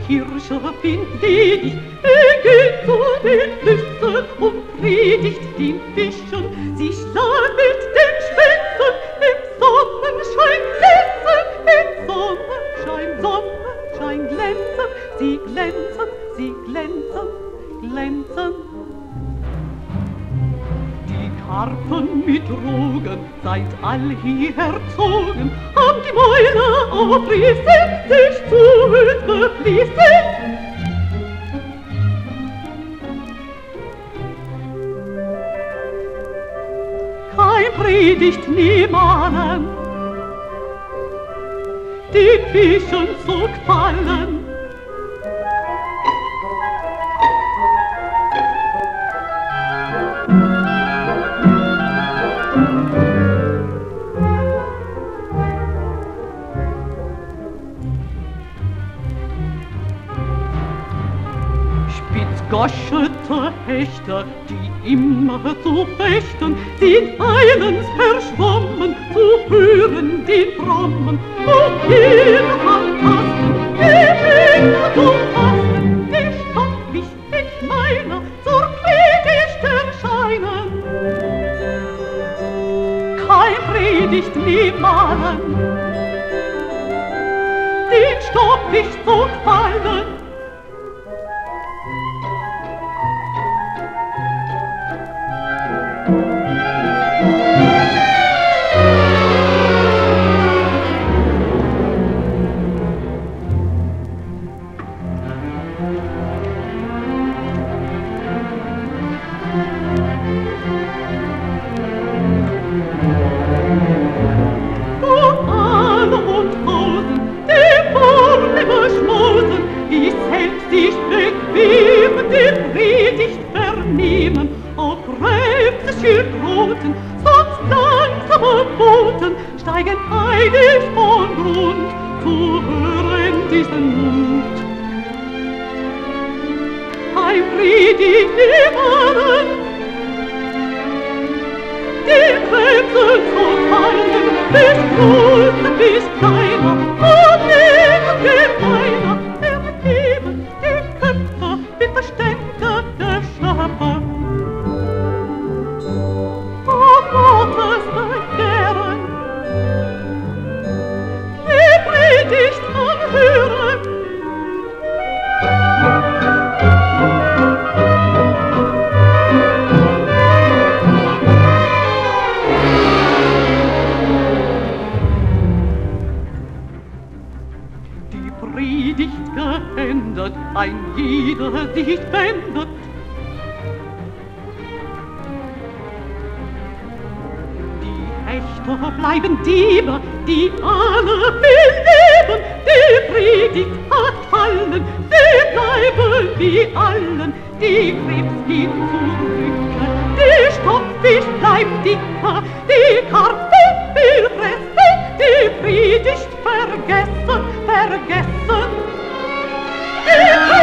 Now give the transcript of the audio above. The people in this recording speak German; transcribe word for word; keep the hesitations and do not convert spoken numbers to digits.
Kirche findet ledig, er geht zu den Flüssen und predigt den Fischen. Sie schlagen mit den Schwänzen im Sonnenschein glänzen, im Sonnenschein, Sonnenschein glänzen. Sie glänzen, sie glänzen, glänzen. Die Karpfen mit Drogen seid all hier erzogen, haben die Mäuler aufrissen, sich zu Hütte fließen. Kein Predigt niemanden, die Fischen so gefallen. Spitzgoschete Hechte, die immer zu fechten, sind eilends verschwommen, zu hören den Frommen, und ihre Phantasten, die Finger zu fassen, die stockig ich meiner zur Predigt erscheinen. Kein Predigt niemalen, den stockig zu gefallen. Steigen eilig von Grund, zu hören diesen Mund. Kein Predigt niemanden, die Krebse zu fallen, bis groß, bis kleiner, und neben gemeiner, erheben die Köpfe mit Verstände der Schöpfer. O Gottes Begehren, Predigt anhören. Die Predigt geändert, ein jeder sich wendet. Die Hechte bleiben Diebe, die alle will leben, die Predigt hat fallen, sie bleiben wie allen, die Krebs geht zurück, die Stockfisch bleibt dicker, die Karpfen will fressen, die Predigt vergessen, vergessen. Die